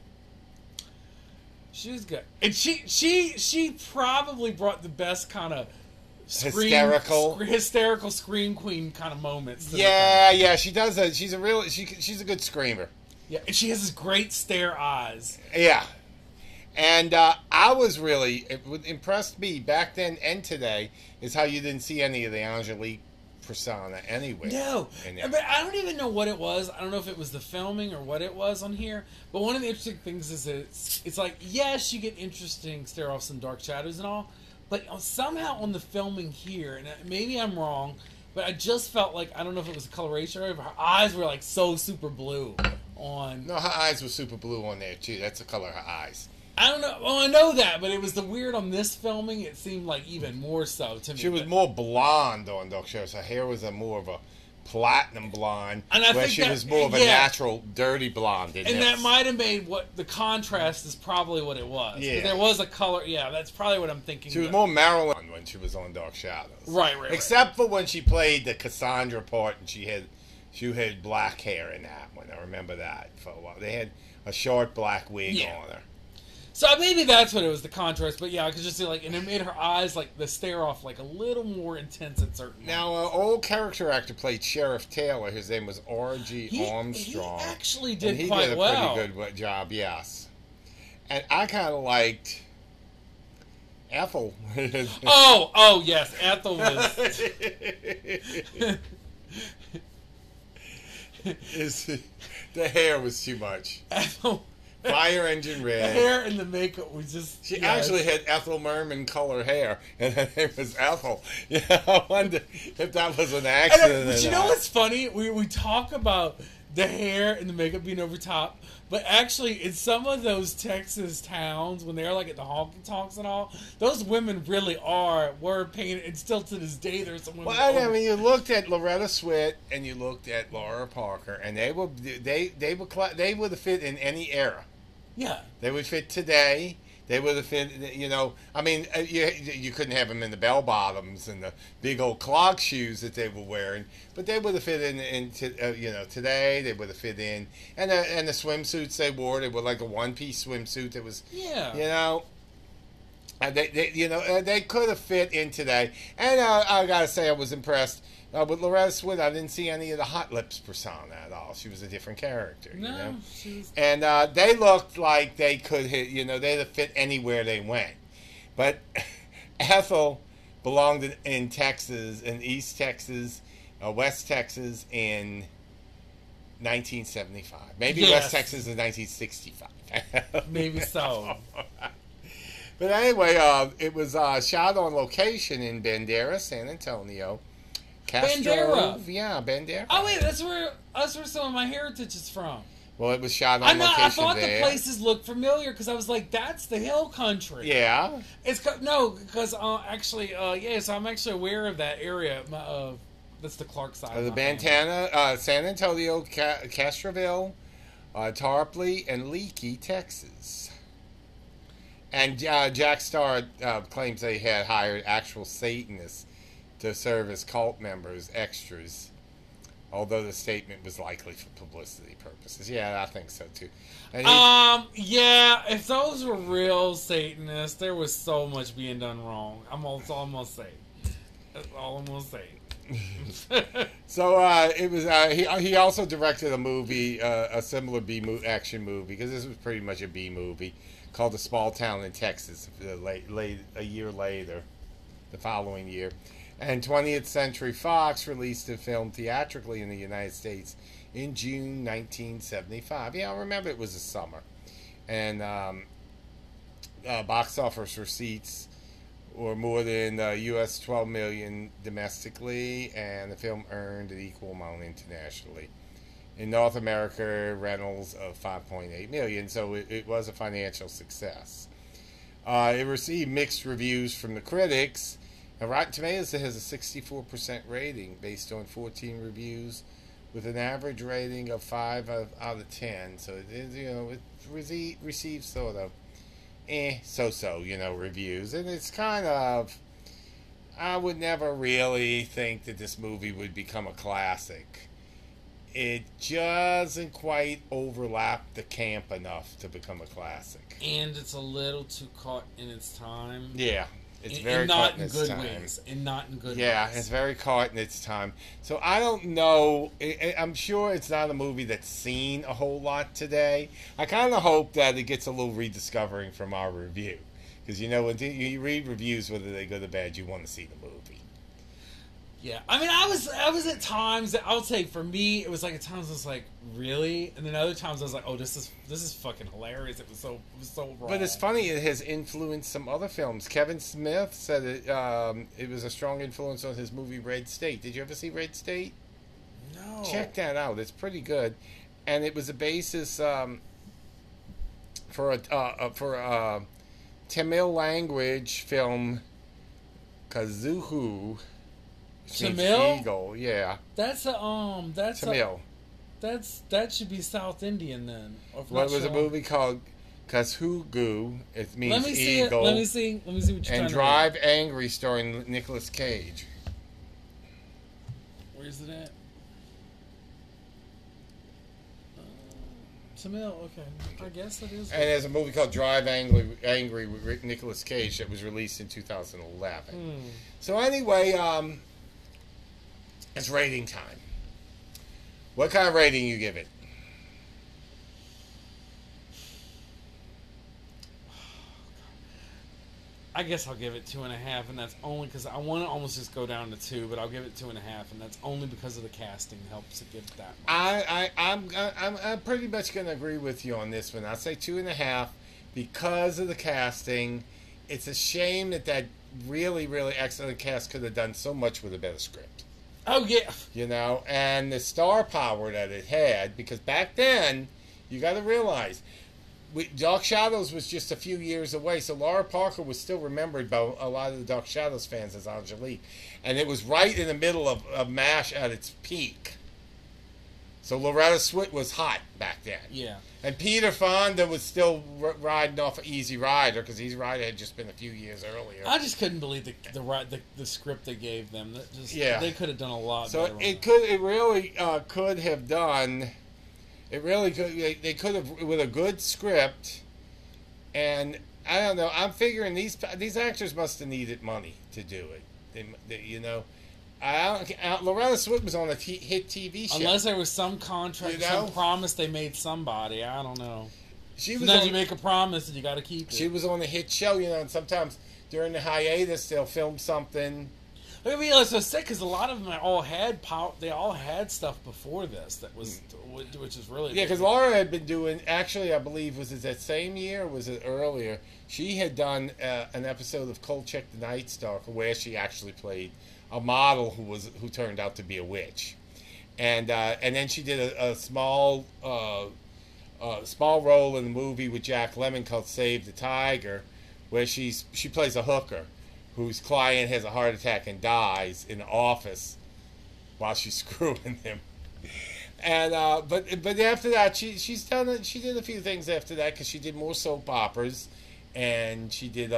She was good, and she probably brought the best kind of hysterical scream queen kind of moments. Yeah, she does. She's a good screamer. Yeah, and she has this great stare eyes. Yeah, and I was really what impressed me back then and today is how you didn't see any of the Angelique persona anywhere. No, but I don't even know what it was. I don't know if it was the filming or what it was on here. But one of the interesting things is that it's like, yes, you get interesting stare-offs and dark shadows and all, but somehow on the filming here, and maybe I'm wrong, but I just felt like, I don't know if it was the coloration or if her eyes were like so super blue on. No, her eyes were super blue on there too. That's the color of her eyes. I don't know. Well, I know that, but it was the weird on this filming. It seemed like even more so to me. She was more blonde on Dark Shadows. Her hair was more of a platinum blonde, and I where think she was more of a natural, dirty blonde. That might have made what the contrast is probably what it was. Yeah, there was a color. Yeah, that's probably what I'm thinking. She was more Marilyn when she was on Dark Shadows. Right. Except for when she played the Cassandra part, and she had black hair in that one. I remember that for a while. They had a short black wig on her. So maybe that's what it was, the contrast. But yeah, I could just see and it made her eyes the stare off a little more intense at certain. Now, an old character actor played Sheriff Taylor. His name was R.G. Armstrong. He actually did quite well. He did a pretty good job, yes. And I kind of liked Ethel. oh yes, Ethel was. The hair was too much. Ethel. Fire Engine Red. The hair and the makeup was just. She actually had Ethel Merman color hair, and her name was Ethel. I wonder if that was an accident. But you know what's funny? We talk about the hair and the makeup being over top, but actually, in some of those Texas towns, when they're at the honky tonks and all, those women really were painted, and still to this day, there's some women. Well, I mean, you looked at Loretta Swit and you looked at Laura Parker, and they would have fit in any era. Yeah, they would fit today. They would have fit. I mean, you couldn't have them in the bell bottoms and the big old clog shoes that they were wearing, but they would have fit in today. They would have fit in, and the swimsuits they wore. They were like a one-piece swimsuit that was, they could have fit in today. And I gotta say, I was impressed. With Loretta Swit, I didn't see any of the Hot Lips persona at all. She was a different character, And they looked like they could hit, they'd have fit anywhere they went. But Ethel belonged in Texas, in East Texas, West Texas in 1975. Maybe West Texas in 1965. Maybe so. But anyway, it was shot on location in Bandera, San Antonio. Bandera. Yeah, Bandera. Oh wait, that's where some of my heritage is from. Well, it was shot on location I thought there. the places looked familiar because I was like, that's the hill country. Yeah. Because so I'm actually aware of that area of That's the Clark side. of The my family. Bantana, San Antonio, Castroville, Tarpley, and Leakey, Texas. And Jack Starr claims they had hired actual Satanists to serve as cult members, extras, although the statement was likely for publicity purposes. Yeah, I think so too. And yeah, if those were real Satanists, there was so much being done wrong. I'm gonna say. That's all I'm gonna say. So it was. He also directed a movie, a similar action movie, because this was pretty much a B movie, called A Small Town in Texas. A year later, the following year, and 20th Century Fox released the film theatrically in the United States in June 1975. Yeah, I remember it was a summer, and box office receipts or more than U.S. $12 million domestically, and the film earned an equal amount internationally. In North America, rentals of $5.8 million, so it was a financial success. It received mixed reviews from the critics. Now, Rotten Tomatoes has a 64% rating based on 14 reviews, with an average rating of 5 out of 10. So it receives sort of so-so, reviews. And it's kind of, I would never really think that this movie would become a classic. It doesn't quite overlap the camp enough to become a classic. And it's a little too caught in its time. Yeah. It's very caught in its time. And not in good ways. Yeah, it's very caught in its time. So I don't know. I'm sure it's not a movie that's seen a whole lot today. I kind of hope that it gets a little rediscovering from our review. Because, when you read reviews, whether they good or bad, you want to see the movie. Yeah, I mean, I was at times, I'll say for me, it was like at times I was like, really? And then other times I was like, oh, this is fucking hilarious. It was so wrong. But it's funny, it has influenced some other films. Kevin Smith said it was a strong influence on his movie Red State. Did you ever see Red State? No. Check that out. It's pretty good. And it was a basis for a Tamil language film, Kazuhu. Tamil? Eagle, yeah. That's Tamil. That should be South Indian then. Well, it was a movie called Kashugu. It means let me see eagle. Let me see what you're trying and to Drive Angry, starring Nicolas Cage. Where's it at? Tamil, okay. I guess it is. And there's a movie called Drive Angry with Nicolas Cage that was released in 2011. So anyway, it's rating time. What kind of rating you give it? I guess I'll give it 2.5, and that's only because I want to almost just go down to 2, but I'll give it 2.5, and that's only because of the casting helps it give it that much. I'm pretty much going to agree with you on this one. I say 2.5 because of the casting. It's a shame that really, really excellent cast could have done so much with a better script. Oh yeah, and the star power that it had, because back then you got to realize. Dark Shadows was just a few years away, so Laura Parker was still remembered by a lot of the Dark Shadows fans as Angelique. And it was right in the middle of MASH at its peak. So Loretta Swit was hot back then. Yeah. And Peter Fonda was still riding off of Easy Rider, because Easy Rider had just been a few years earlier. I just couldn't believe the script they gave them. They could have done a lot better. So it really could have done... It really could. They could have, with a good script, and I don't know. I'm figuring these actors must have needed money to do it. Loretta Swit was on a hit TV show. Unless there was some contract, some promise they made somebody. I don't know. Sometimes you make a promise and you got to keep it. She was on a hit show, and sometimes during the hiatus they'll film something. I mean, it's so sick because a lot of them all had stuff before this that was, which is really because Laura had been doing. Actually, I believe was it that same year or was it earlier? She had done an episode of Kolchak the Night Stalker where she actually played a model who turned out to be a witch, and then she did a small role in the movie with Jack Lemmon called Save the Tiger, where she plays a hooker whose client has a heart attack and dies in the office while she's screwing him. And but after that, she did a few things after that, because she did more soap operas, and she did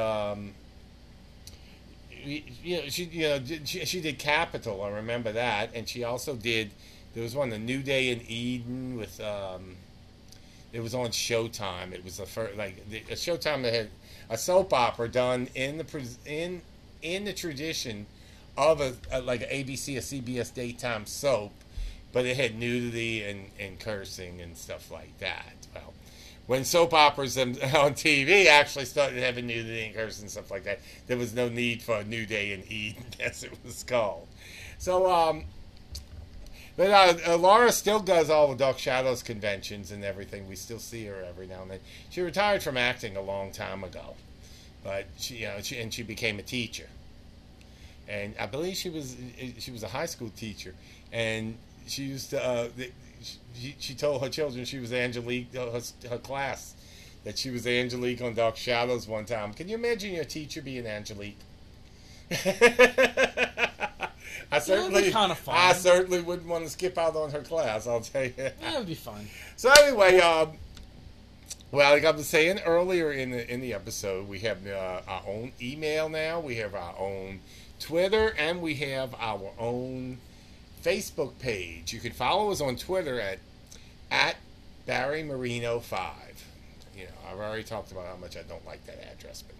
she did Capital. I remember that, and she also did. There was one, The New Day in Eden, with it was on Showtime. It was the first, a Showtime that had a soap opera done in the tradition of a ABC, a CBS daytime soap, but it had nudity and cursing and stuff like that. Well, when soap operas on TV actually started having nudity and cursing and stuff like that, there was no need for A New Day in Eden, as it was called. So, but Laura still does all the Dark Shadows conventions and everything. We still see her every now and then. She retired from acting a long time ago, but she became a teacher. And I believe she was a high school teacher, and she used to. She told her children she was Angelique, her class, that she was Angelique on Dark Shadows one time. Can you imagine your teacher being Angelique? I certainly wouldn't want to skip out on her class, I'll tell you. That would be fun. So anyway, like I was saying earlier in the episode, we have our own email now. We have our own Twitter, and we have our own Facebook page. You can follow us on Twitter at Barry Marino 5. I've already talked about how much I don't like that address, but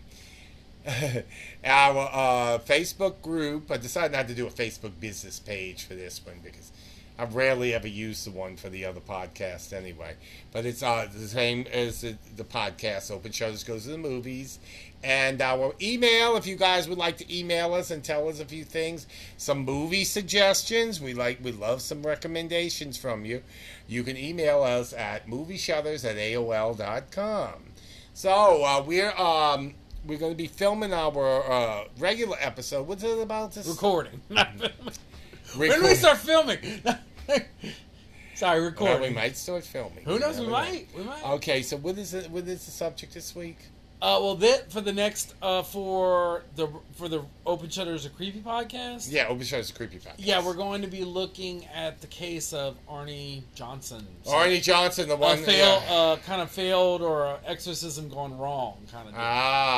our Facebook group. I decided not to do a Facebook business page for this one because I rarely ever use the one for the other podcast anyway. But it's the same as the podcast, Open Shutters Goes to the Movies. And our email, if you guys would like to email us and tell us a few things, some movie suggestions, we love some recommendations from you. You can email us at movieshutters@AOL.com. So we're going to be filming our regular episode. What's it about? Recording. When do we start filming? Sorry, recording. Well, we might start filming. Who knows? We might. Okay, so what is the subject this week? For the next for the Open Shutters, a Creepy podcast. Yeah, Open Shutters, a Creepy podcast. Yeah, we're going to be looking at the case of Arnie Johnson. Arnie Johnson, the one kind of failed, or exorcism gone wrong, kind of.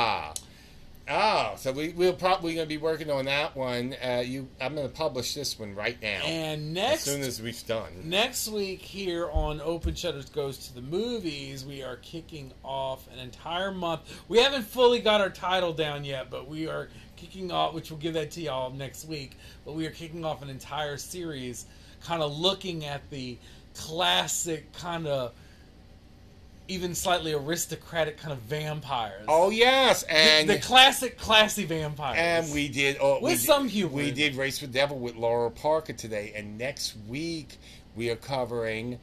So we're probably going to be working on that one. I'm going to publish this one right now. And as soon as we've done. Next week here on Open Shutters Goes to the Movies, we are kicking off an entire month. We haven't fully got our title down yet, but we are kicking off, which we'll give that to y'all next week. But we are kicking off an entire series, kind of looking at the classic kind of, even slightly aristocratic kind of vampires. Oh yes, and the classic, classy vampires. And we did some humor. We did Race with the Devil with Laura Parker today, and next week we are covering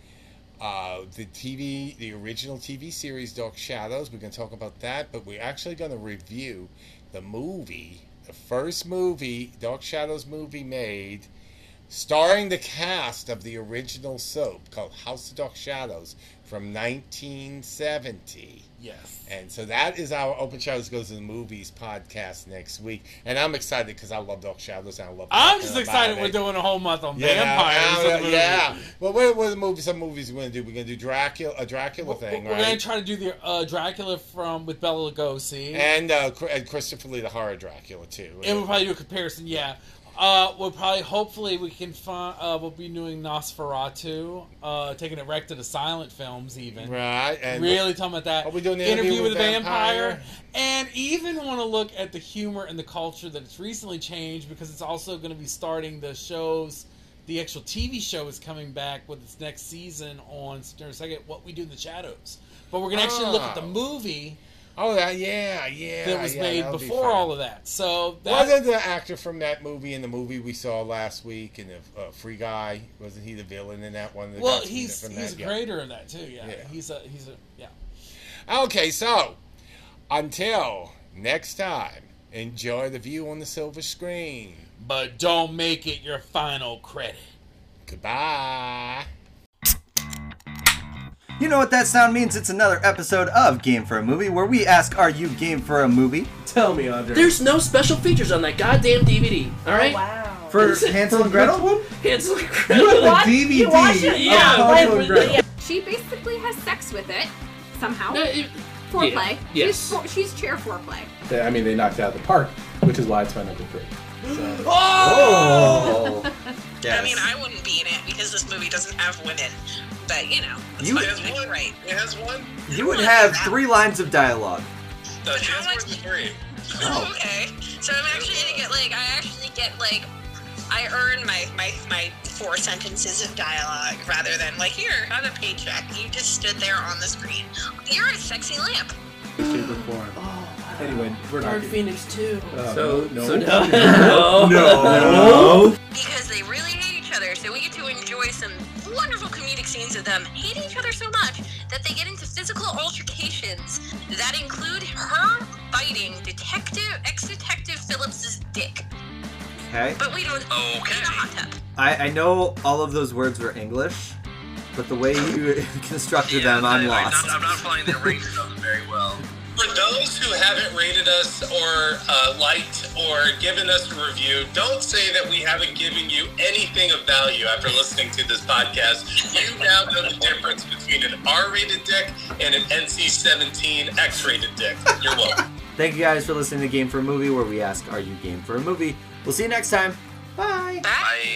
the original TV series Dark Shadows. We're going to talk about that, but we're actually going to review the first movie, Dark Shadows movie made, starring the cast of the original soap called House of Dark Shadows from 1970. Yes. And so that is our Open Shadows Goes to the Movies podcast next week. And I'm excited because I love Dark Shadows and I love I'm just excited we're doing a whole month on vampires. Yeah. Well, what are some movies we're going to do? We're going to do a Dracula thing, right? We're going to try to do the Dracula with Bela Lugosi. And Christopher Lee, the horror Dracula, too. Right? And we'll probably do a comparison, yeah. Hopefully we can find, we'll be doing Nosferatu, taking it right to the silent films even. Right. And really talking about that. Are we doing the Interview with the Vampire? And even want to look at the humor and the culture that it's recently changed, because it's also going to be starting the shows. The actual TV show is coming back with its next season on September 2nd, What We Do in the Shadows. But we're going to actually look at the movie. Oh, that was made before all of that. So wasn't the actor from that movie in the movie we saw last week, and the Free Guy, wasn't he the villain in that one? Well, he's a creator in that too. Yeah. He's a. Okay, so until next time, enjoy the view on the silver screen, but don't make it your final credit. Goodbye. You know what that sound means? It's another episode of Game for a Movie, where we ask, are you game for a movie? Tell me, Andre. There's no special features on that goddamn DVD, alright? Oh, wow. For Hansel and Gretel? Hansel and You Gretel. have a DVD Yeah. of Hansel and Gretel. She basically has sex with it somehow. No, Foreplay. yeah, yes. She's chair foreplay. I mean, they knocked it out of the park, which is why it's my number 3. So. Oh! I mean, I wouldn't be in it because this movie doesn't have women. But, you know, it's You- fine. It has You're right. It has one. You would have 3 lines of dialogue. No, she has more than 3. Oh. Okay. So I'm actually gonna get, I earn my 4 sentences of dialogue rather than, here, have a paycheck. You just stood there on the screen. You're a sexy lamp. Anyway, we're not. Dark Phoenix 2. No. No. Because they really hate each other, so we get to enjoy some wonderful comedic scenes of them hating each other so much that they get into physical altercations that include her biting ex-detective Phillips's dick. Okay. But we don't in a hot tub. I know all of those words were English, but the way you constructed them, I'm lost. I'm not finding the range of them very well. For those who haven't rated us or liked or given us a review, don't say that we haven't given you anything of value after listening to this podcast. You now know the difference between an R-rated dick and an NC-17 X-rated dick. You're welcome. Thank you guys for listening to Game for a Movie, where we ask, are you game for a movie? We'll see you next time. Bye. Bye.